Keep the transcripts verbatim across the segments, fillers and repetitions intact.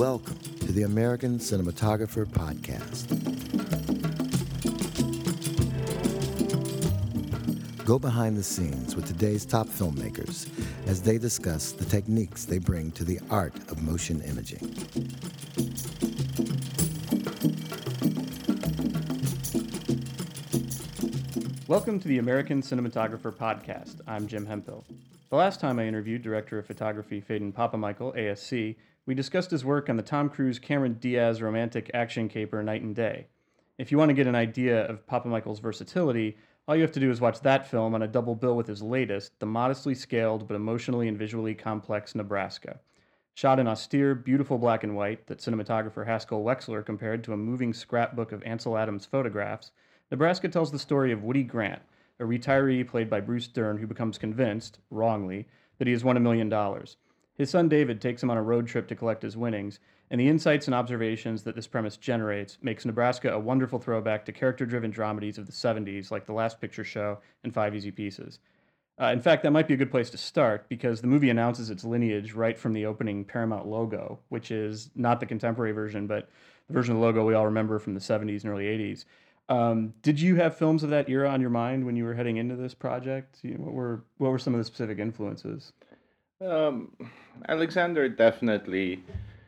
Welcome to the American Cinematographer Podcast. Go behind the scenes with today's top filmmakers as they discuss the techniques they bring to the art of motion imaging. Welcome to the American Cinematographer Podcast. I'm Jim Hemphill. The last time I interviewed Director of Photography Phaedon Papamichael, A S C, we discussed his work on the Tom Cruise Cameron Diaz romantic action caper Night and Day. If you want to get an idea of Papamichael's versatility, all you have to do is watch that film on a double bill with his latest, the modestly scaled but emotionally and visually complex Nebraska. Shot in austere, beautiful black and white that cinematographer Haskell Wexler compared to a moving scrapbook of Ansel Adams photographs, Nebraska tells the story of Woody Grant, a retiree played by Bruce Dern who becomes convinced, wrongly, that he has won a million dollars. His son David takes him on a road trip to collect his winnings, and the insights and observations that this premise generates makes Nebraska a wonderful throwback to character-driven dramedies of the seventies like The Last Picture Show and Five Easy Pieces. Uh, in fact, that might be a good place to start because the movie announces its lineage right from the opening Paramount logo, which is not the contemporary version, but the version of the logo we all remember from the seventies and early eighties. Um, did you have films of that era on your mind when you were heading into this project? You know, what were what were some of the specific influences? Um, Alexander definitely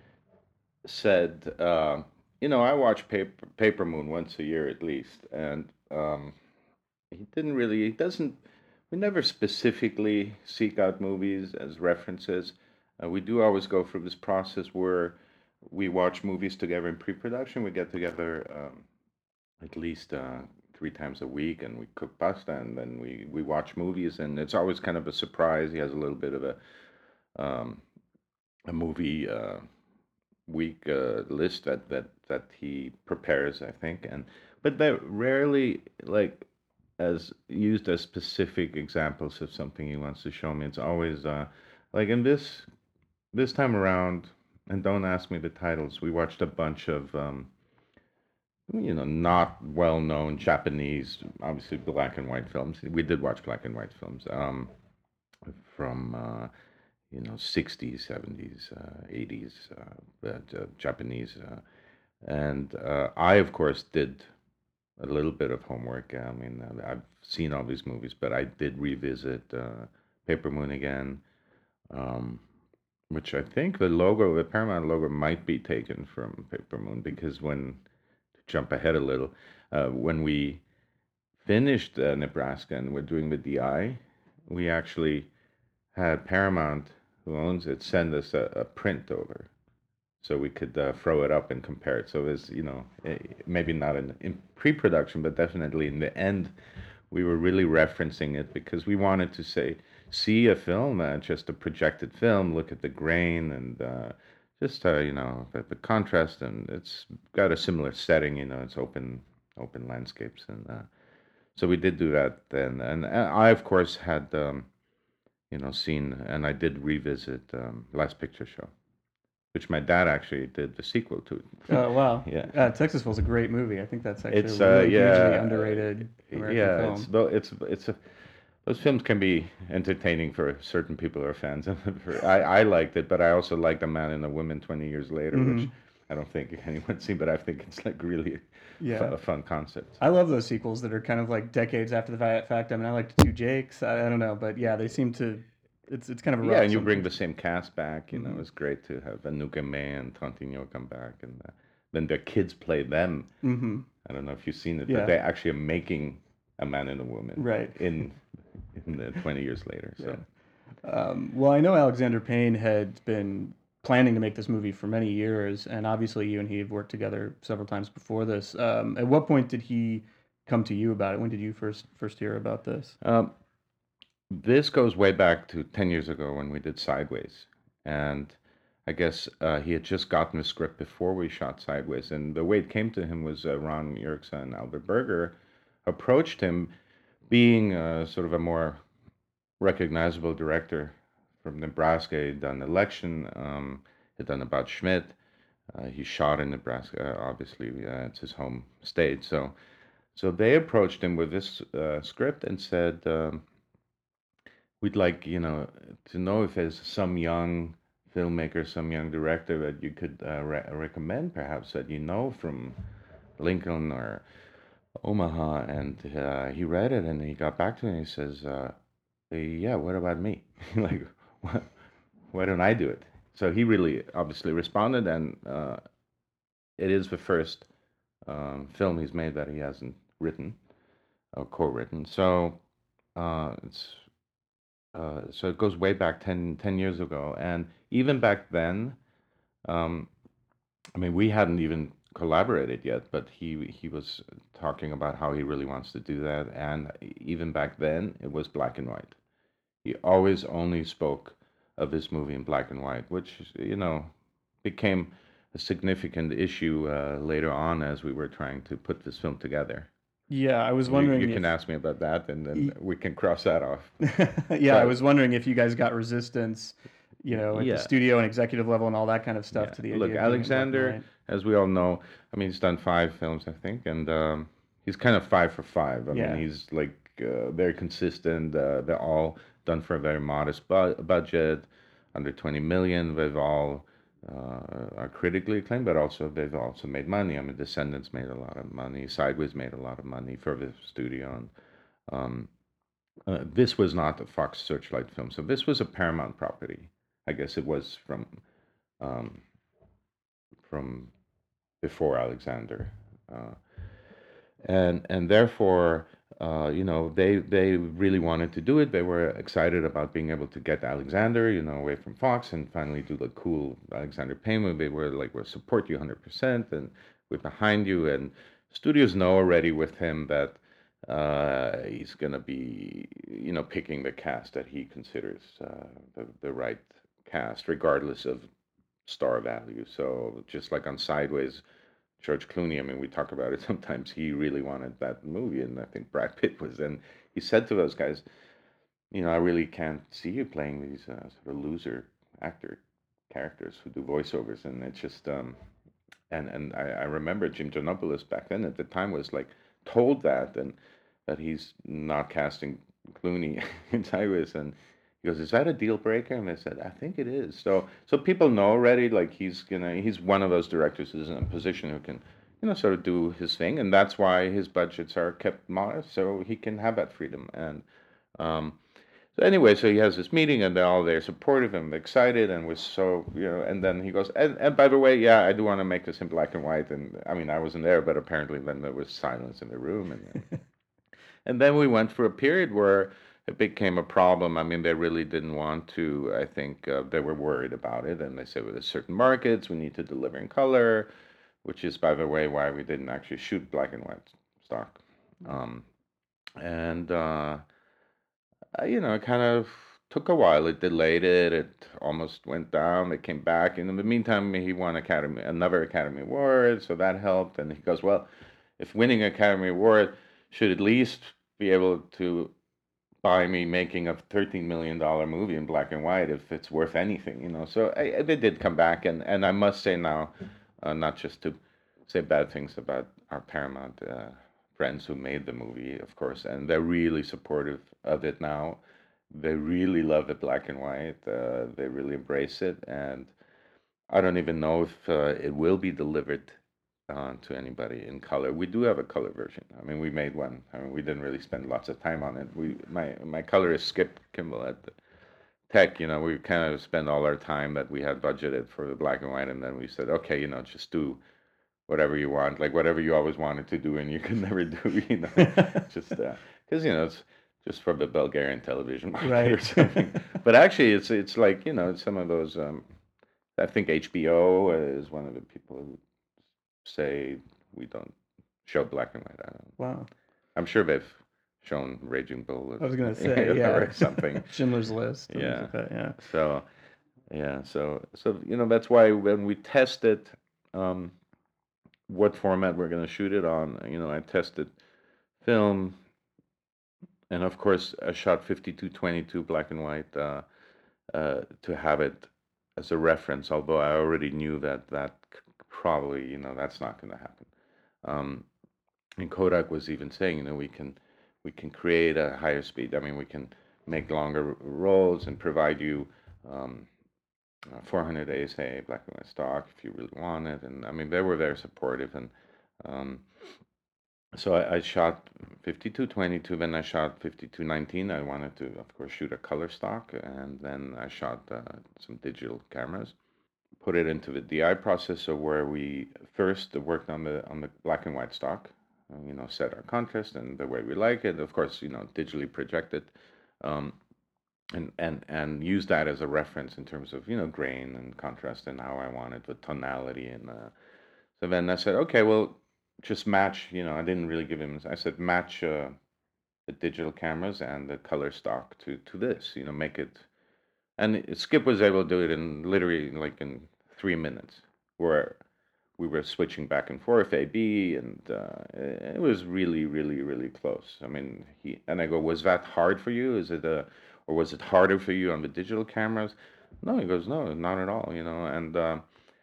said, uh, you know, I watch Paper, Paper Moon once a year at least, and um, he didn't really, he doesn't, we never specifically seek out movies as references. Uh, we do always go through this process where we watch movies together in pre-production. We get together um, at least uh, three times a week, and we cook pasta, and then we we watch movies, and it's always kind of a surprise. He has a little bit of a um, a movie uh, week uh, list that, that that he prepares, I think, and but they're rarely like as used as specific examples of something he wants to show me. It's always uh, like in this this time around, and don't ask me the titles. We watched a bunch of um, you know not well known Japanese, obviously black and white films. We did watch black and white films um, from. Uh, you know, sixties, seventies, uh, eighties, uh, but, uh, Japanese. Uh, and uh, I, of course, did a little bit of homework. I mean, uh, I've seen all these movies, but I did revisit uh, Paper Moon again, um, which I think the logo, the Paramount logo, might be taken from Paper Moon because when, to jump ahead a little, uh, when we finished uh, Nebraska and we're doing the D I, we actually had Paramount, who owns it, send us a, a print over so we could uh, throw it up and compare it. So it's, you know, eh, maybe not in, in pre-production, but definitely in the end, we were really referencing it because we wanted to say, see a film, uh, just a projected film, look at the grain and uh, just, uh, you know, the, the contrast, and it's got a similar setting, you know, it's open, open landscapes. And uh, so we did do that then. And uh, I, of course, had, um, you know, seen, and I did revisit um, Last Picture Show, which my dad actually did the sequel to. Oh, wow. Yeah, Uh, Texasville's a great movie. I think that's actually it's a uh, really hugely yeah, underrated American yeah, it's film. tho- it's it's a, those films can be entertaining for certain people who are fans. For, I I liked it, but I also liked A Man and a Woman twenty years later, Hmm. which I don't think anyone's seen, but I think it's like really fu- Yeah. a fun concept. I love those sequels that are kind of like decades after the fa- fact. I mean, I like the Two Jakes. I, I don't know, but yeah, they seem to. It's it's kind of Yeah, rough and you bring sometimes. the same cast back. You know, Hmm. it's great to have Anuka May and Tontino come back, and uh, then their kids play them. Hmm. I don't know if you've seen it, but Yeah. they actually are making a man and a woman Right. in in the twenty years later. Yeah. So Um, well, I know Alexander Payne had been planning to make this movie for many years, and obviously you and he have worked together several times before this. Um, at what point did he come to you about it? When did you first first hear about this? um, this goes way back to ten years ago when we did Sideways, and I guess uh, he had just gotten the script before we shot Sideways, and the way it came to him was uh, Ron Yerxa and Albert Berger approached him, being uh, sort of a more recognizable director from Nebraska. He'd done Election, um, he'd done About Schmidt. Uh, he shot in Nebraska, obviously, uh, it's his home state. So, so they approached him with this uh, script and said, um, "We'd like, you know, to know if there's some young filmmaker, some young director that you could uh, re- recommend, perhaps that you know from Lincoln or Omaha? And uh, he read it and he got back to me and he says, uh, "Yeah, what about me? Like, what, why don't I do it?" So he really obviously responded, and uh, it is the first um, film he's made that he hasn't written or co-written. So uh, it's uh, so it goes way back ten ten years ago, and even back then, um, I mean, we hadn't even collaborated yet, but he he was talking about how he really wants to do that, and even back then, it was black and white. He always only spoke of this movie in black and white, which, you know, became a significant issue uh, later on as we were trying to put this film together. Yeah, I was You you wondering can if. ask me about that, and then y- we can cross that off. Yeah, I But was wondering if you guys got resistance, you know, at the yeah, studio and executive level and all that kind of stuff yeah. to the Look, idea of doing it in black and Alexander, white. as we all know, I mean, he's done five films, I think, and um, he's kind of five for five. I mean, Yeah. he's like uh, very consistent. Uh, they're all done for a very modest bu- budget, under twenty million. They've all uh, are critically acclaimed, but also they've also made money. I mean, Descendants made a lot of money. Sideways made a lot of money for the studio, and um, uh, this was not a Fox Searchlight film, so this was a Paramount property. I guess it was from um, from before Alexander, uh, and and therefore, uh, you know, they they really wanted to do it. They were excited about being able to get Alexander, you know, away from Fox and finally do the cool Alexander Payne movie. They were like, "We'll support you one hundred percent, and we're behind you." And studios know already with him that uh, he's gonna be, you know, picking the cast that he considers uh, the the right cast, regardless of star value. So just like on Sideways, George Clooney, I mean, we talk about it sometimes. He really wanted that movie, and I think Brad Pitt was. And he said to those guys, you know, I really can't see you playing these uh, sort of loser actor characters who do voiceovers, and it's just um, and and I, I remember Jim Janopoulos back then at the time was like told that and that he's not casting Clooney in Sideways, and he goes, "Is that a deal breaker?" And I said, "I think it is." So so people know already, like he's gonna he's one of those directors who's in a position who can, you know, sort of do his thing, and that's why his budgets are kept modest, so he can have that freedom. And um, so anyway, so he has this meeting, and they're all there supportive and excited, and was so, you know. And then he goes, and, and by the way, yeah, I do want to make this in black and white. And I mean, I wasn't there, but apparently then there was silence in the room, and and then we went through a period where it became a problem. I mean, they really didn't want to. I think uh, they were worried about it, and they said, with certain markets, we need to deliver in color, which is, by the way, why we didn't actually shoot black and white stock. Um, and uh, uh, you know, it kind of took a while. It delayed it. It almost went down. It came back. And in the meantime, he won Academy another Academy Award, so that helped. And he goes, well, if winning Academy Award should at least be able to buy me making a thirteen million dollar movie in black and white if it's worth anything, you know. So I, I- they did come back, and and I must say now, uh, not just to say bad things about our Paramount uh, friends who made the movie, of course, and they're really supportive of it now. They really love it black and white. Uh, they really embrace it, and I don't even know if uh, it will be delivered uh, to anybody in color. We do have a color version. I mean, we made one. I mean, we didn't really spend lots of time on it. We my my color is Skip Kimball at Tech. You know, we kind of spent all our time that we had budgeted for the black and white, and then we said, okay, you know, just do whatever you want, like whatever you always wanted to do and you could never do. You know, just because you know it's just for the Bulgarian television market or Right. something. But actually, it's it's like, you know, it's some of those. Um, I think H B O is one of the people who say we don't show black and white. I don't. Wow. I'm sure they've shown Raging Bull I was gonna say, or, yeah. or something. Schindler's List and things Yeah. like that. Yeah. So yeah. So so you know that's why when we tested um, what format we're going to shoot it on, you know, I tested film, and of course I shot fifty-two twenty-two black and white uh, uh, to have it as a reference. Although I already knew that that c- probably, you know, that's not going to happen. Um, and Kodak was even saying, you know, we can we can create a higher speed. I mean, we can make longer rolls and provide you um, uh, four hundred A S A black and white stock if you really want it. And I mean, they were very supportive. And um, so I, I shot fifty-two twenty-two, then I shot fifty-two nineteen. I wanted to, of course, shoot a color stock, and then I shot uh, some digital cameras. Put it into the D I processor where we first worked on the on the black and white stock, uh, you know, set our contrast and the way we like it. Of course, you know, digitally projected, um, and and and use that as a reference in terms of you know grain and contrast and how I wanted the tonality. And uh, so then I said, okay, well, just match. You know, I didn't really give him. I said match uh, the digital cameras and the color stock to to this. You know, make it. And it- Skip was able to do it in literally like in three minutes, where we were switching back and forth A B, and uh, it was really, really, really close. I mean, he and I go, was that hard for you? Is it a, or was it harder for you on the digital cameras? No, he goes, no, not at all. You know, and uh,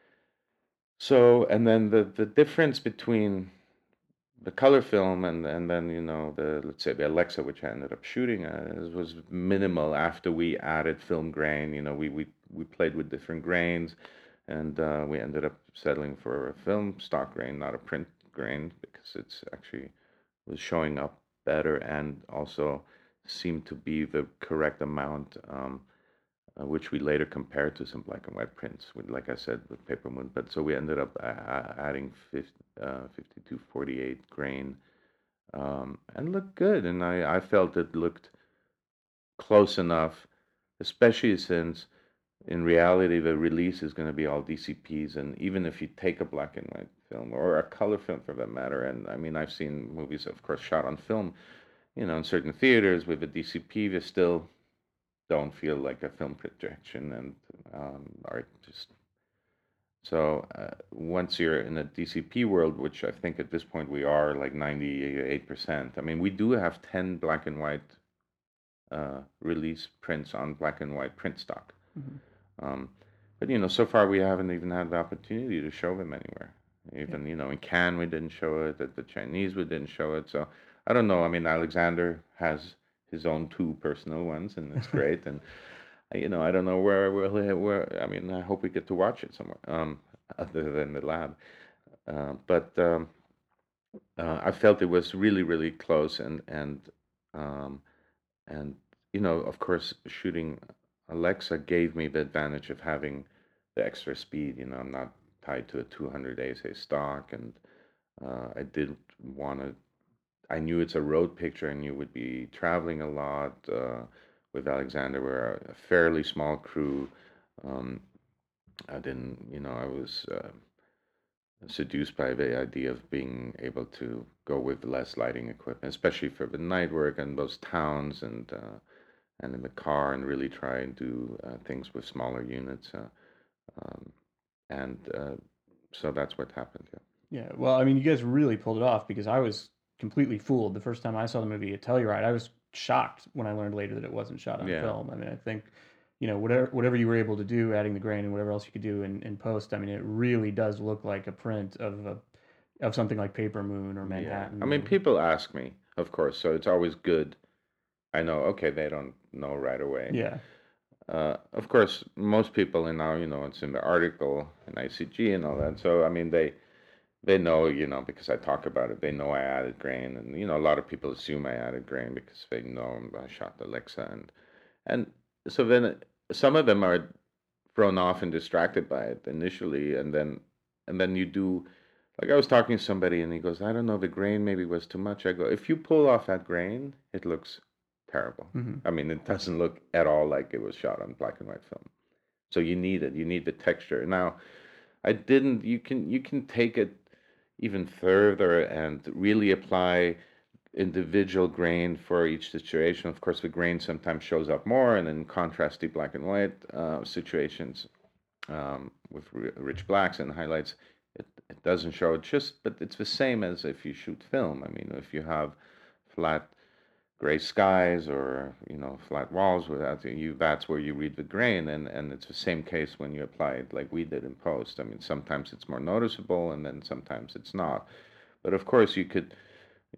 so and then the the difference between the color film and and then you know the let's say the Alexa, which I ended up shooting at, is- was minimal after we added film grain. You know, we we we played with different grains, and uh, we ended up settling for a film stock grain, not a print grain, because it's actually was showing up better and also seemed to be the correct amount. Um, uh, which we later compared to some black and white prints with, like I said, with Paper Moon. But so we ended up a- a- adding fifty, uh, fifty-two forty-eight grain, um, and looked good. And I, I felt it looked close enough, especially since in reality the release is going to be all D C Ps. And even if you take a black and white film or a color film for that matter, and I mean, I've seen movies, of course, shot on film, you know, in certain theaters with a D C P, they still don't feel like a film projection and um, are just so uh, once you're in a D C P world, which I think at this point we are like ninety-eight percent. I mean, we do have ten black and white uh, release prints on black and white print stock. Hmm. Um, but you know, so far we haven't even had the opportunity to show them anywhere. Yeah. Even you know, in Cannes we didn't show it. At the Chinese we didn't show it. So I don't know. I mean, Alexander has his own two personal ones, and it's great. And uh, you know, I don't know where where where. I mean, I hope we get to watch it somewhere, um, other than the lab. Uh, but um, uh, I felt it was really really close, and and um, and you know, of course, shooting Alexa gave me the advantage of having the extra speed. You know, I'm not tied to a two hundred A S A stock, and uh, I did want to. I knew it's a road picture, and you would be traveling a lot. Uh, with Alexander, we're a fairly small crew. Um, I didn't, you know, I was uh, seduced by the idea of being able to go with less lighting equipment, especially for the night work and those towns and uh, and in the car, and really try and do uh, things with smaller units. Uh, um, and uh, so that's what happened. Yeah. Yeah, well, I mean, you guys really pulled it off because I was completely fooled the first time I saw the movie at Telluride. I was shocked when I learned later that it wasn't shot on Yeah. film. I mean, I think, you know, whatever whatever you were able to do, adding the grain and whatever else you could do in, in post, I mean, it really does look like a print of a of something like Paper Moon or Yeah. I Manhattan mean, or people ask me, of course, so it's always good. I know, okay, they don't know right away. yeah, Uh, of course, most people in now, you know, it's in the article in I C G and all that. So, I mean, they they know, you know, because I talk about it. They know I added grain, and you know, a lot of people assume I added grain because they know I shot Alexa, and and so then it- some of them are thrown off and distracted by it initially, and then and then you do. Like I was talking to somebody, and he goes, "I don't know, the grain maybe was too much." I go, "If you pull off that grain, it looks terrible. hmm, I mean, it doesn't look at all like it was shot on black and white film. So you need it. You need the texture. Now, I didn't. You can you can take it even further and really apply individual grain for each situation. Of course, the grain sometimes shows up more, and in contrasty black and white uh, situations um, with r- rich blacks and highlights, it, it doesn't show it just, but it's the same as if you shoot film. I mean, if you have flat gray skies or you know flat walls without you, that's where you read the grain, and and it's the same case when you apply it like we did in post. I mean, sometimes it's more noticeable, and then sometimes it's not. But of course, you could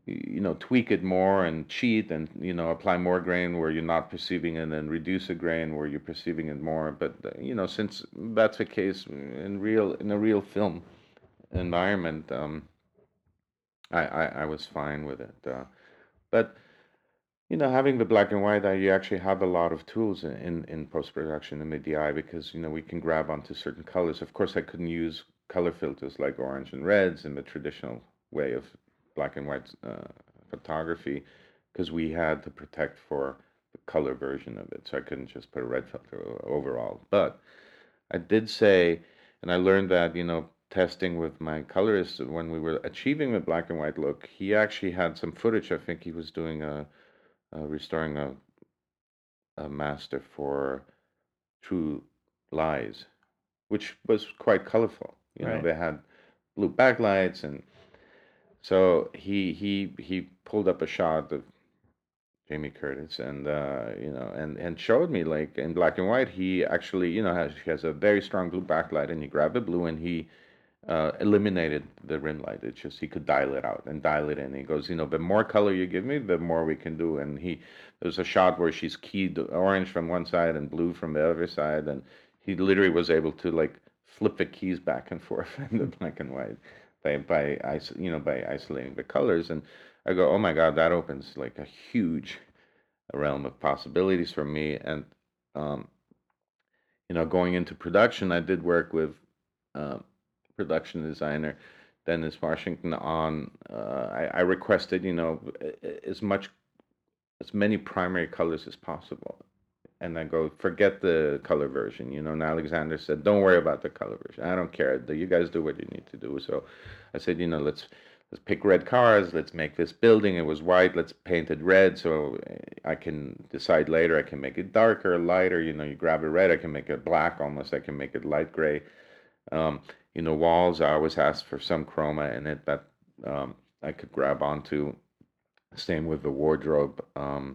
you know, tweak it more and cheat and, you know, apply more grain where you're not perceiving it and reduce a grain where you're perceiving it more. But, uh, you know, since that's the case in real, in a real film environment, um, I, I, I was fine with it. Uh, but, you know, having the black and white, uh, you actually have a lot of tools in, in, in post-production in the D I because, you know, we can grab onto certain colors. Of course, I couldn't use color filters like orange and reds in the traditional way of black and white uh, photography because we had to protect for the color version of it. So I couldn't just put a red filter overall. But I did say, and I learned that, you know, testing with my colorist when we were achieving the black and white look, he actually had some footage. I think he was doing a, uh, restoring a, a master for True Lies, which was quite colorful. You know, Right. they had blue backlights, and so he he he pulled up a shot of Jamie Curtis, and uh, you know, and and showed me like in black and white. He actually, you know, has he has a very strong blue backlight, and he grabbed the blue and he uh, eliminated the rim light. It's just he could dial it out and dial it in. He goes, you know, the more color you give me, the more we can do. And he there's a shot where she's keyed orange from one side and blue from the other side, and he literally was able to like flip the keys back and forth in the black and white by by iso- you know by isolating the colors. And I go, oh my God, that opens like a huge realm of possibilities for me. And um, you know, going into production, I did work with uh, production designer Dennis Washington on. Uh, I, I requested, you know, as much as many primary colors as possible, and I go, forget the color version, you know. And Alexander said, don't worry about the color version. I don't care. You guys do what you need to do. So I said, you know, let's let's pick red cars. Let's make this building. It was white. Let's paint it red. So I can decide later. I can make it darker, lighter. You know, you grab a red. I can make it black almost. I can make it light gray. Um, you know, walls. I always asked for some chroma in it that um, I could grab onto. Same with the wardrobe. Um,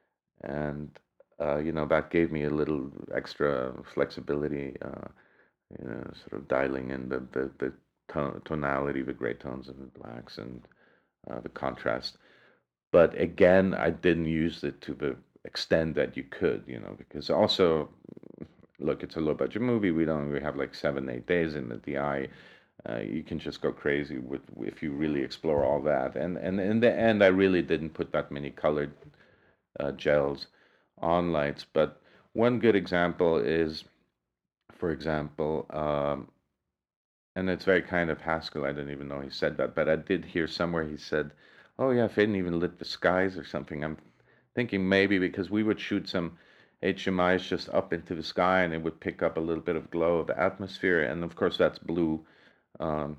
and uh, you know, that gave me a little extra flexibility, uh, you know, sort of dialing in the the, the tone, tonality, the gray tones and the blacks, and uh, the contrast. But again, I didn't use it to the extent that you could, you know, because also, look, it's a low budget movie. We don't we have like seven eight days in the D I. Uh, you can just go crazy with if you really explore all that. And and in the end, I really didn't put that many colored uh, gels on lights. But one good example is, for example, um, and it's very kind of Haskell. I didn't even know he said that, but I did hear somewhere he said, "Oh yeah, Faden even lit the skies or something." I'm thinking maybe because we would shoot some H M Is just up into the sky, and it would pick up a little bit of glow of the atmosphere, and of course that's blue um,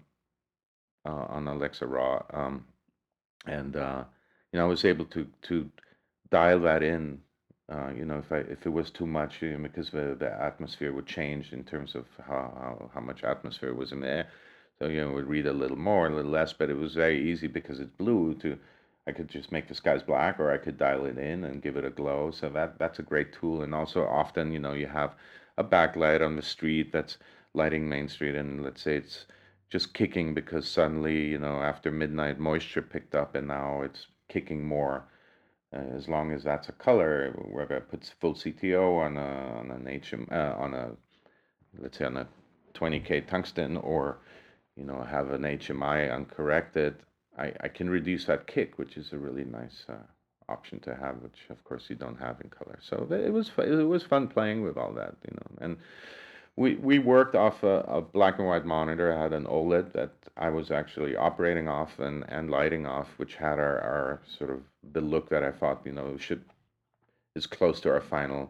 uh, on Alexa Raw, um, and uh, you know I was able to to dial that in. Uh, you know, if I if it was too much, you know, because the the atmosphere would change in terms of how how, how much atmosphere was in there. So you know, we'd read a little more, a little less, but it was very easy because it's blue to. I could just make the skies black, or I could dial it in and give it a glow. So that that's a great tool. And also, often, you know, you have a backlight on the street that's lighting Main Street, and let's say it's just kicking because suddenly, you know, after midnight, moisture picked up, and now it's kicking more uh, as long as that's a color, whether it puts full C T O on a on an H M uh, on a let's say on a twenty K tungsten, or you know have an H M I uncorrected, I, I can reduce that kick, which is a really nice uh, option to have, which of course you don't have in color. So it was fu- it was fun playing with all that, you know, and we we worked off a, a black and white monitor. I had an OLED that I was actually operating off and, and lighting off, which had our, our sort of the look that I thought, you know, should is close to our final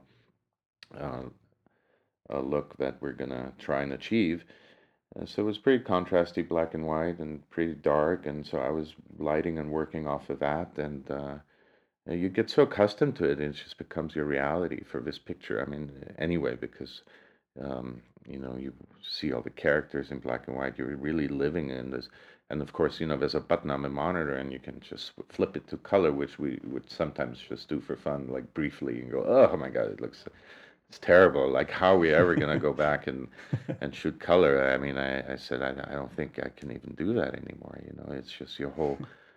uh, uh, look that we're gonna try and achieve. Uh, so it was pretty contrasty, black and white, and pretty dark. And so I was lighting and working off of that, and uh, you get so accustomed to it, and it just becomes your reality for this picture. I mean, anyway, because um, you know, you see all the characters in black and white. You're really living in this. And of course, you know, there's a button on the monitor, and you can just flip it to color, which we would sometimes just do for fun, like briefly, and go, "Oh my God, it looks, it's terrible. Like, how are we ever gonna go back and and shoot color?" I mean, I, I said, I, I don't think I can even do that anymore. You know, it's just your whole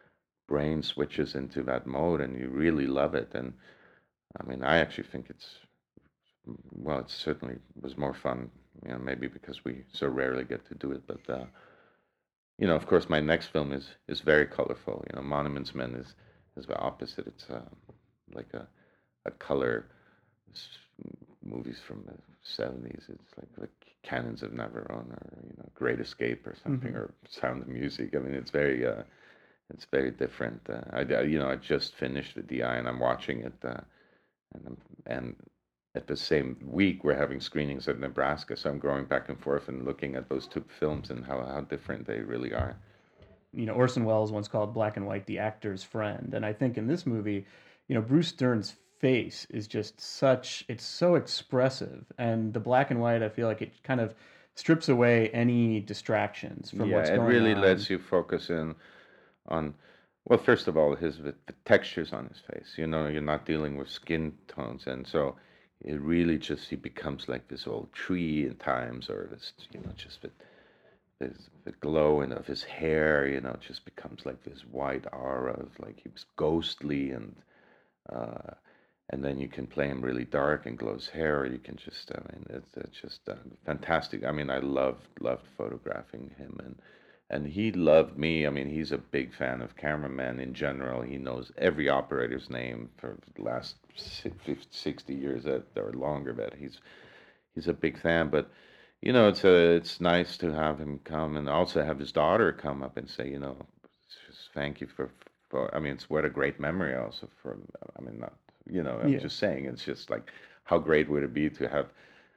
brain switches into that mode and you really love it. And I mean, I actually think it's, well, it certainly was more fun, you know, maybe because we so rarely get to do it. But, uh, you know, of course, my next film is is very colorful. You know, Monuments Men is is the opposite. It's uh, like a, a color s- movies from the seventies. It's like like Cannons of Navarone or, you know, Great Escape or something, Hmm. or Sound of Music. I mean, it's very uh, it's very different. Uh, I, I- you know, I just finished the D I and I'm watching it, uh, and I'm, and at the same week we're having screenings at Nebraska, so I'm going back and forth and looking at those two films and how how different they really are. You know, Orson Welles once called black and white the actor's friend, and I think in this movie, you know, Bruce Dern's face is just such it's so expressive, and the black and white, I feel like it kind of strips away any distractions from Yeah, what's it going really on. lets you focus in on, well, first of all, his the, the textures on his face. You know, you're not dealing with skin tones, and so it really just he becomes like this old tree in times, or this, you know, just the his the glow and of his hair. You know, it just becomes like this white aura of like he was ghostly, and uh, and then you can play him really dark and glows hair, or you can just, I mean, it's, it's just uh, fantastic. I mean, I loved loved photographing him, and and he loved me. I mean, he's a big fan of cameramen in general. He knows every operator's name for the last si- fifty, sixty years that or longer. That he's he's a big fan. But you know, it's a, it's nice to have him come and also have his daughter come up and say, you know, just thank you for for. I mean, it's what a great memory also for. I mean, not, you know, I'm Yeah. just saying, it's just like how great would it be to have,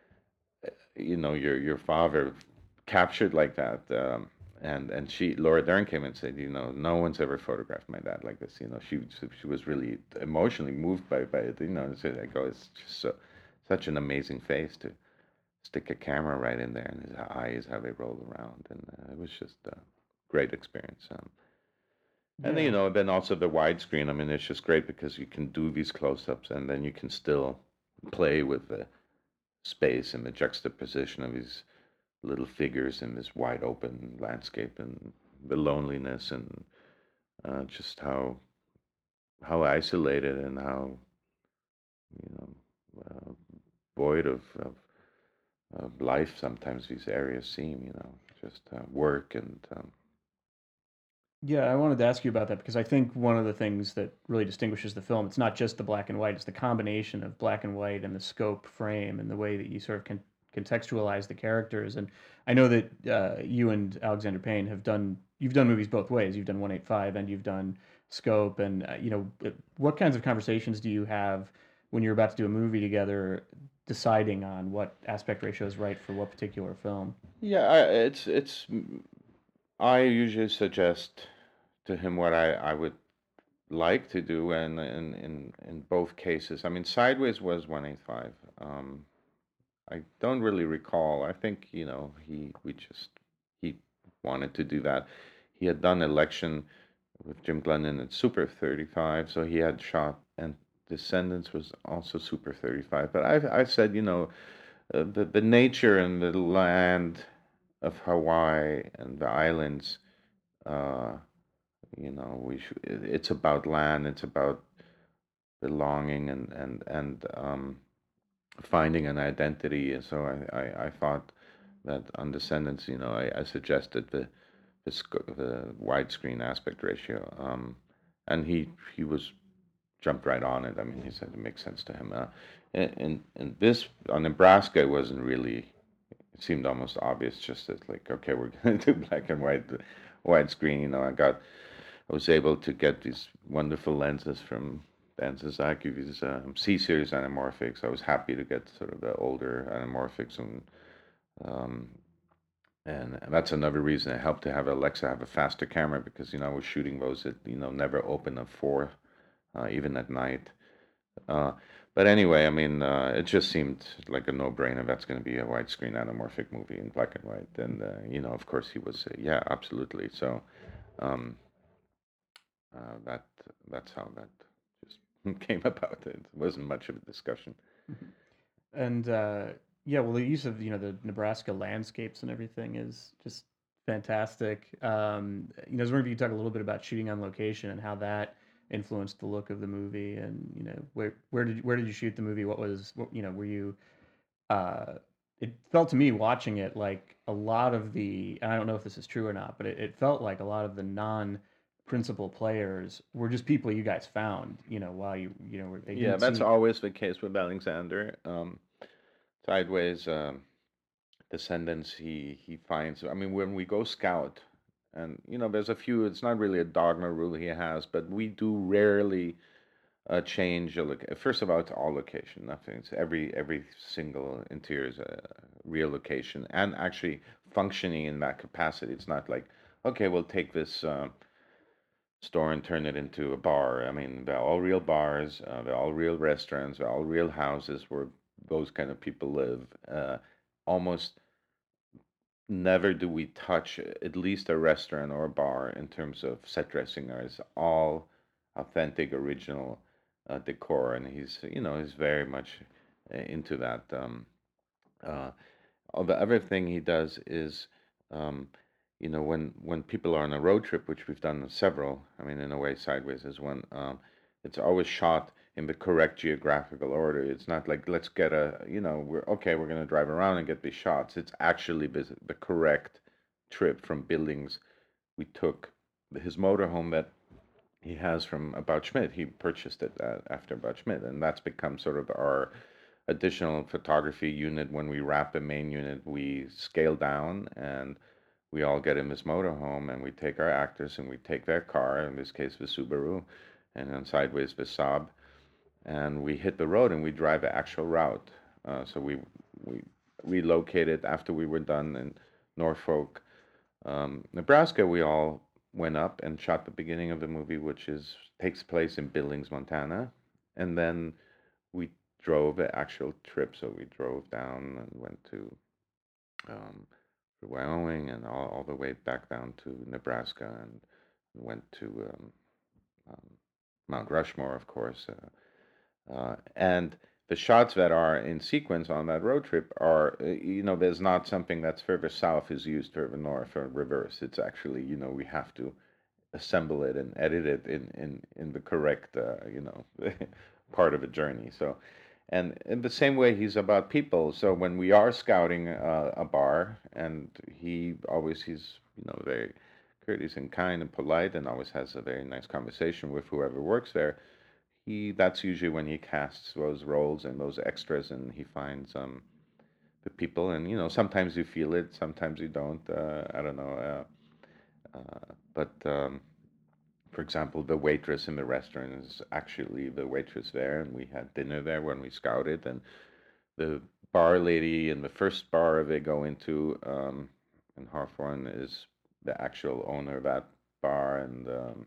you know, your your father captured like that. Um, and and she, Laura Dern, came and said, you know, no one's ever photographed my dad like this. You know, she she was really emotionally moved by by it. You know, and so I go, it's just so such an amazing face to stick a camera right in there, and his eyes, how they roll around, and uh, it was just a great experience. Um, and then, you Yeah. know, then also the widescreen. I mean, it's just great because you can do these close-ups, and then you can still play with the space and the juxtaposition of these little figures in this wide open landscape, and the loneliness, and uh, just how how isolated and how, you know, uh, void of, of of life sometimes these areas seem, you know, just uh, work and um, Yeah, I wanted to ask you about that because I think one of the things that really distinguishes the film, it's not just the black and white, it's the combination of black and white and the scope frame and the way that you sort of can contextualize the characters. And I know that uh, you and Alexander Payne have done, you've done movies both ways. You've done one eighty-five and you've done scope. And, uh, you know, uh, what kinds of conversations do you have when you're about to do a movie together, deciding on what aspect ratio is right for what particular film? yeah, I, it's it's. mm, I usually suggest to him what I I would like to do, and in in in both cases, I mean, Sideways was one eighty-five. Um, I don't really recall. I think, you know, he we just he wanted to do that. He had done Election with Jim Glennon at Super thirty-five, so he had shot, and Descendants was also Super thirty-five. But I I said, you know, uh, the the nature and the land of Hawaii and the islands, uh, you know, we should, it's about land, it's about belonging, and and and um, finding an identity. And so I, I, I thought that on Descendants, you know, I, I suggested the the, sc- the widescreen aspect ratio, um, and he he was jumped right on it. I mean, he said it makes sense to him. Uh, and, and and this on Nebraska, it wasn't really. It seemed almost obvious, just that like, okay, we're gonna do black and white, widescreen. You know, I got I was able to get these wonderful lenses from Dan Sasaki, these um, C-series anamorphics. I was happy to get sort of the older anamorphics, and um, and, and that's another reason it helped to have Alexa have a faster camera, because, you know, I was shooting those at, you know, never open at four, uh, even at night. Uh, but anyway, I mean, uh, it just seemed like a no-brainer. That's going to be a widescreen anamorphic movie in black and white. And uh, you know, of course, he was, uh, yeah, absolutely. So um, uh, that that's how that just came about. It wasn't much of a discussion. Mhm. And uh, yeah, well, the use of you know the Nebraska landscapes and everything is just fantastic. Um, you know, I was wondering if you could talk a little bit about shooting on location and how that influenced the look of the movie, and you know, where where did where did you shoot the movie? What was what, you know, were you uh, it felt to me watching it like a lot of the, and I don't know if this is true or not, but it, it felt like a lot of the non principal players were just people you guys found, you know, while you, you know, they Yeah, didn't that's seem. always the case with Alexander. Um, Sideways, um, Descendants, he he finds. I mean, when we go scout, and you know, there's a few. It's not really a dogma rule he has, but we do rarely uh, change a look. First of all, it's all location. Nothing. It's every every single interior is a real location and actually functioning in that capacity. It's not like, okay, we'll take this uh, store and turn it into a bar. I mean, they're all real bars. Uh, they're all real restaurants. They're all real houses where those kind of people live. Uh, almost never do we touch at least a restaurant or a bar in terms of set dressing. It's all authentic, original uh, decor, and he's you know he's very much uh, into that. Um, uh, oh, the other thing he does is, um, you know, when when people are on a road trip, which we've done several. I mean, in a way, Sideways is one. Um, it's always shot in the correct geographical order. It's not like let's get a, you know, we're okay, we're going to drive around and get these shots. It's actually the, the correct trip from Billings. We took his motorhome that he has from About Schmidt. He purchased it uh, after About Schmidt, and that's become sort of our additional photography unit. When we wrap the main unit, we scale down and we all get in this motorhome and we take our actors and we take their car, in this case the Subaru, and then Sideways the Saab, and we hit the road and we drive the actual route. Uh, so we we relocated after we were done in Norfolk, um, Nebraska. We all went up and shot the beginning of the movie, which is takes place in Billings, Montana, and then we drove the actual trip. So we drove down and went to um, Wyoming and all, all the way back down to Nebraska and went to um, um, Mount Rushmore, of course. Uh, uh, and the shots that are in sequence on that road trip are, uh, you know, there's not something that's further south is used further north or reverse. It's actually, you know, we have to assemble it and edit it in in in the correct uh, you know part of a journey. So, and in the same way, he's about people. So when we are scouting uh, a bar, and he always he's you know very courteous and kind and polite, and always has a very nice conversation with whoever works there. He That's usually when he casts those roles and those extras, and he finds um the people, and you know sometimes you feel it, sometimes you don't. Uh, I don't know, uh, uh, but. Um, for example, the waitress in the restaurant is actually the waitress there, and we had dinner there when we scouted. And the bar lady in the first bar they go into um, in Hawthorne is the actual owner of that bar, and um,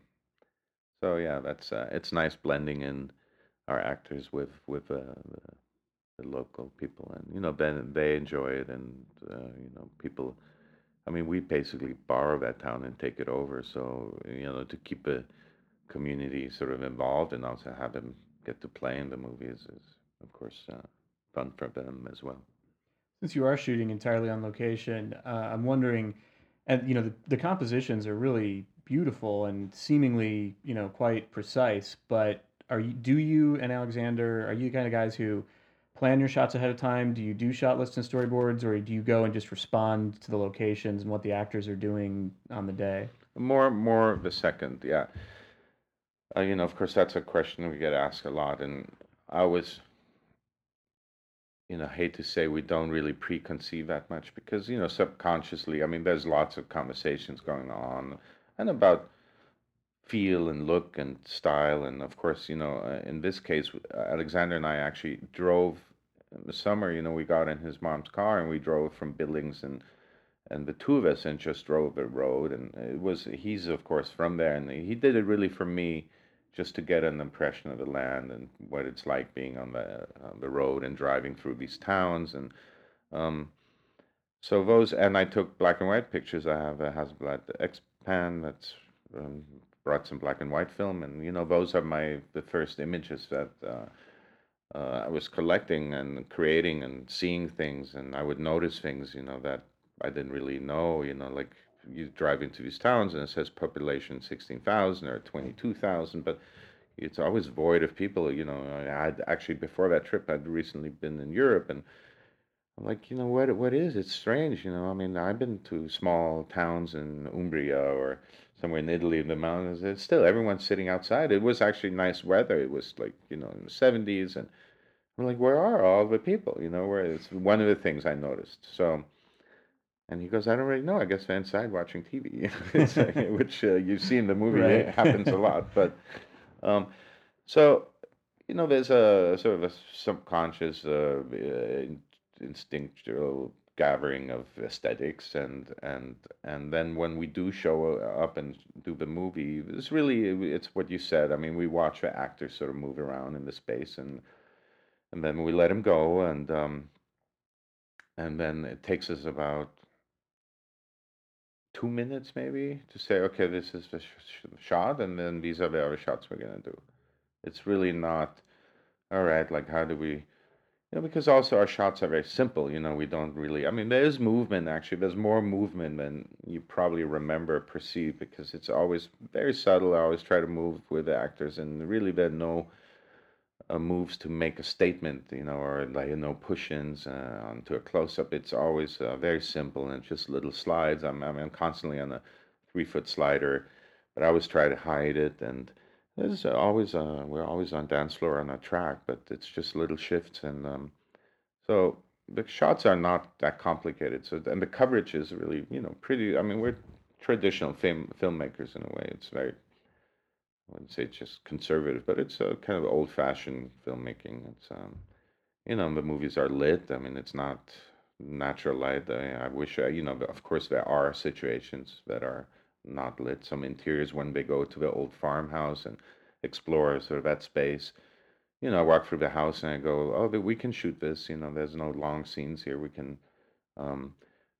so yeah, that's uh, it's nice blending in our actors with with uh, the, the local people, and you know, then they enjoy it, and uh, you know, people. I mean, we basically borrow that town and take it over, so you know, to keep a community sort of involved and also have them get to play in the movies is, of course, uh, fun for them as well. Since you are shooting entirely on location, uh, I'm wondering, and you know, the, the compositions are really beautiful and seemingly, you know, quite precise. But are you, do you and Alexander, are you the kind of guys who plan your shots ahead of time? Do you do shot lists and storyboards, or do you go and just respond to the locations and what the actors are doing on the day? More, more the second, yeah. Uh, you know, of course, that's a question we get asked a lot, and I always, you know, hate to say we don't really preconceive that much because, you know, subconsciously, I mean, there's lots of conversations going on, and about feel and look and style. And of course, you know, uh, in this case, uh, Alexander and I actually drove in the summer. You know, we got in his mom's car and we drove from Billings, and and the two of us and just drove the road. And it was he's of course from there, and he did it really for me, just to get an impression of the land and what it's like being on the on the road and driving through these towns. And um, so those, and I took black and white pictures. I have a Hasselblad X-Pan that's um, brought some black and white film, and you know those are my the first images that uh, uh, I was collecting and creating and seeing things, and I would notice things, you know, that I didn't really know, you know, like you drive into these towns and it says population sixteen thousand or twenty-two thousand, but it's always void of people. You know, I had actually before that trip, I'd recently been in Europe, and I'm like, you know, what what is it? Strange, you know. I mean, I've been to small towns in Umbria or somewhere in Italy in the mountains. It's still everyone's sitting outside. It was actually nice weather. It was like, you know, in the seventies, and I'm like, where are all the people? You know, where it's one of the things I noticed. So, and he goes, I don't really know. I guess they're inside watching T V, it's like, which uh, you see in the movie. Right. It happens a lot, but um, so you know, there's a sort of a subconscious, uh, uh, instinctual gathering of aesthetics, and and and then when we do show up and do the movie, it's really it's what you said. I mean, we watch the actors sort of move around in the space, and and then we let them go, and um, and then it takes us about two minutes maybe to say, okay, this is the sh- sh- shot, and then these are the other shots we're gonna do. It's really not all right. Like, how do we? You know, because also our shots are very simple. You know, we don't really. I mean, there is movement actually. There's more movement than you probably remember, perceive, because it's always very subtle. I always try to move with the actors, and really there are no uh, moves to make a statement. You know, or like you know push-ins uh, onto a close-up. It's always uh, very simple and just little slides. I'm I'm constantly on a three-foot slider, but I always try to hide it. And there's always uh, we're always on dance floor on a track, but it's just little shifts. And um, so the shots are not that complicated. So and the coverage is really, you know, pretty. I mean, we're traditional film filmmakers in a way. It's very, I wouldn't say it's just conservative, but it's a kind of old-fashioned filmmaking. It's um, you know, the movies are lit. I mean, it's not natural light. I, I wish, I, you know, of course, there are situations that are not lit. Some interiors when they go to the old farmhouse and explore sort of that space. You know, I walk through the house and I go, oh, we can shoot this. You know, there's no long scenes here. We can, um,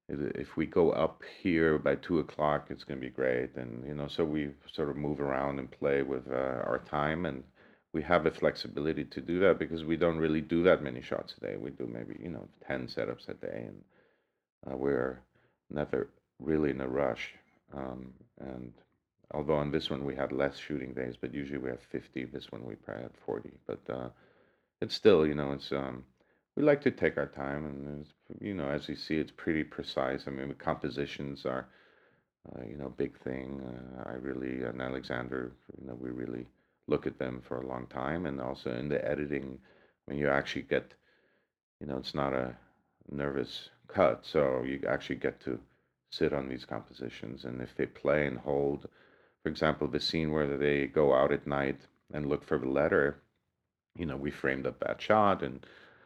if we go up here by two o'clock, it's going to be great. And, you know, so we sort of move around and play with uh, our time. And we have the flexibility to do that because we don't really do that many shots a day. We do maybe, you know, ten setups a day. And uh, we're never really in a rush. Um, and although on this one we had less shooting days, but usually we have fifty. This one we probably had forty. But uh, it's still, you know, it's um, we like to take our time, and it's, you know, as you see, it's pretty precise. I mean, the compositions are, uh, you know, big thing. Uh, I really and Alexander, you know, we really look at them for a long time, and also in the editing, when you actually get, you know, it's not a nervous cut, so you actually get to sit on these compositions, and if they play and hold, for example, the scene where they go out at night and look for the letter, you know, we framed up that shot and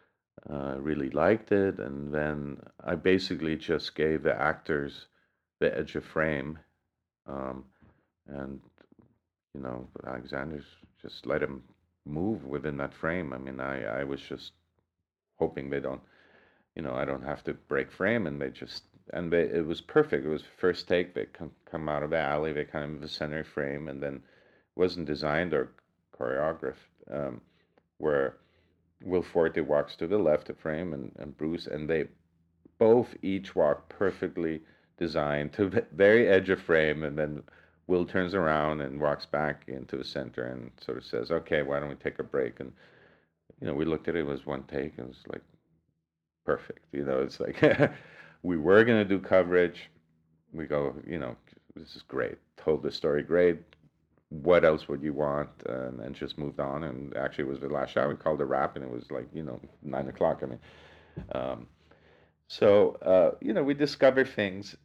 uh, really liked it. And then I basically just gave the actors the edge of frame. Um, and, you know, Alexander's just let him move within that frame. I mean, I, I was just hoping they don't, you know, I don't have to break frame. And they just, and they, it was perfect. It was first take. They come, come out of the alley, they kind of the center frame, and then wasn't designed or choreographed um, where Will Forte walks to the left of frame, and, and Bruce, and they both each walk perfectly designed to the very edge of frame, and then Will turns around and walks back into the center and sort of says, "Okay, why don't we take a break?" And you know, we looked at it, it was one take, and it was like perfect. You know, it's like we were gonna do coverage. We go, you know, this is great. Told the story great. What else would you want? And then just moved on. And actually, it was the last shot. We called a wrap, and it was like, you know, nine o'clock. I mean, um, so uh, you know, we discover things.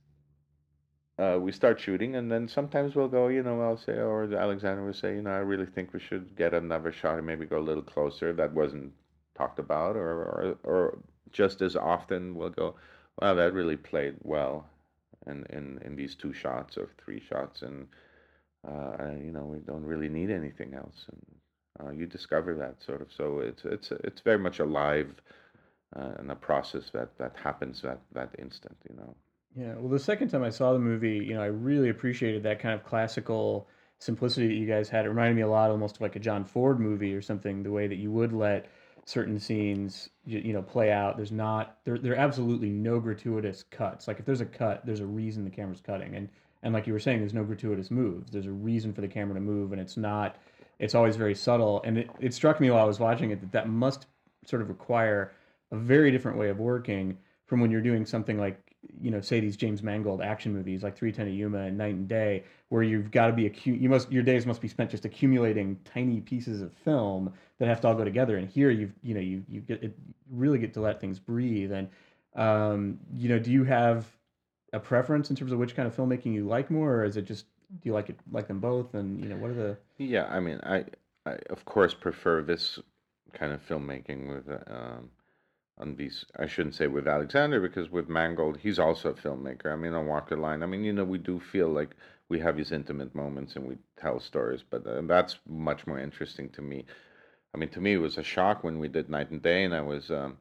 Uh, we start shooting, and then sometimes we'll go. You know, I'll say, or Alexander will say, you know, I really think we should get another shot and maybe go a little closer. That wasn't talked about, or or, or just as often we'll go, wow, that really played well in in in these two shots or three shots, and uh, and, you know, we don't really need anything else. And uh, you discover that sort of. So it's it's it's very much alive uh, and a process that that happens that that instant. You know. Yeah, well, the second time I saw the movie, you know, I really appreciated that kind of classical simplicity that you guys had. It reminded me a lot, almost like a John Ford movie or something. The way that you would let certain scenes, you, you know, play out. There's not there there are absolutely no gratuitous cuts. Like if there's a cut, there's a reason the camera's cutting, and and like you were saying, there's no gratuitous moves. There's a reason for the camera to move, and it's not. It's always very subtle, and it, it struck me while I was watching it that that must sort of require a very different way of working from when you're doing something like, you know, say these James Mangold action movies like three ten to Yuma and Night and Day, where you've got to be accu- you must your days must be spent just accumulating tiny pieces of film that have to all go together. And here you've you know you you get it, really get to let things breathe. And um, you know, do you have a preference in terms of which kind of filmmaking you like more, or is it just do you like it like them both? And you know, what are the Yeah, I mean, I, I of course prefer this kind of filmmaking with uh, um, on these. I shouldn't say with Alexander because with Mangold, he's also a filmmaker. I mean, on Walk the Line, I mean, you know, we do feel like we have these intimate moments and we tell stories, but uh, that's much more interesting to me. I mean, to me, it was a shock when we did Night and Day, and I was, um,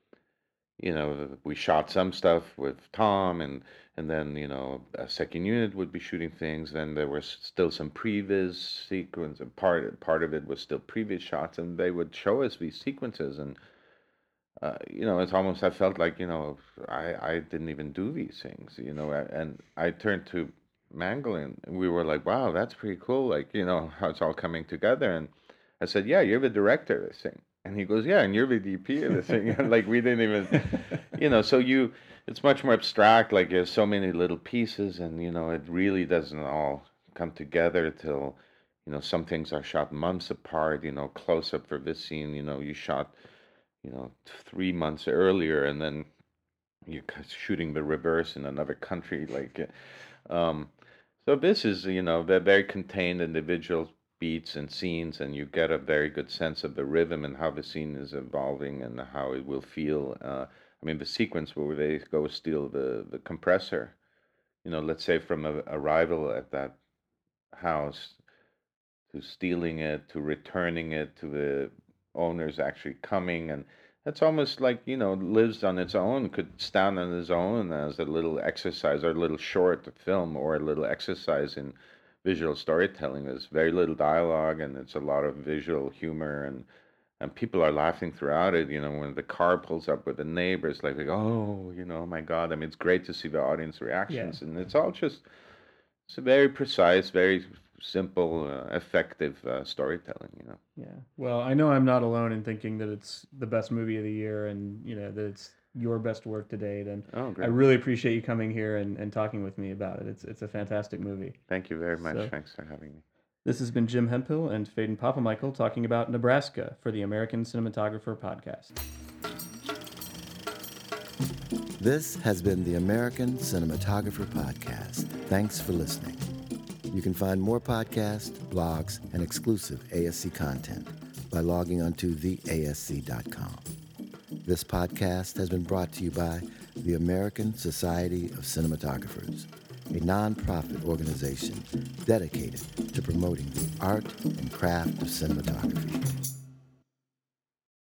you know, we shot some stuff with Tom, and and then you know, a second unit would be shooting things. Then there was still some previs sequence, and part part of it was still previous shots, and they would show us these sequences, and uh, you know, it's almost I felt like you know, I I didn't even do these things, you know, a- and I turned to Mangold, and we were like, wow, that's pretty cool, like you know, how it's all coming together, and I said, yeah, you're the director of this thing. And he goes, yeah, and you're the D P of this thing. Like we didn't even, you know, so you, it's much more abstract. Like there's so many little pieces, and you know, it really doesn't all come together till, you know, some things are shot months apart. You know, close up for this scene, you know, you shot, you know, three months earlier, and then you're shooting the reverse in another country. Like, uh, um, so this is, you know, they're very contained individual beats and scenes, and you get a very good sense of the rhythm and how the scene is evolving and how it will feel. Uh, I mean, the sequence where they go steal the the compressor, you know, let's say from a arrival at that house to stealing it to returning it to the owners actually coming, and that's almost like you know lives on its own, could stand on its own as a little exercise or a little short film or a little exercise in visual storytelling. There's very little dialogue and it's a lot of visual humor, and and people are laughing throughout it. You know, when the car pulls up with the neighbors, like, like oh, you know, oh my God. I mean, it's great to see the audience yeah. reactions, and it's all just it's a very precise, very simple, uh, effective uh, storytelling. You know. Yeah. Well, I know I'm not alone in thinking that it's the best movie of the year and, you know, that it's your best work to date. And Oh, I great. really appreciate you coming here and, and talking with me about it. It's it's a fantastic movie. Thank you very much. So Thanks for having me. this has been Jim Hemphill and Faden Papamichael talking about Nebraska for the American Cinematographer Podcast. This has been the American Cinematographer Podcast. Thanks for listening. You can find more podcasts, blogs, and exclusive A S C content by logging onto the A S C dot com. This podcast has been brought to you by the American Society of Cinematographers, a nonprofit organization dedicated to promoting the art and craft of cinematography.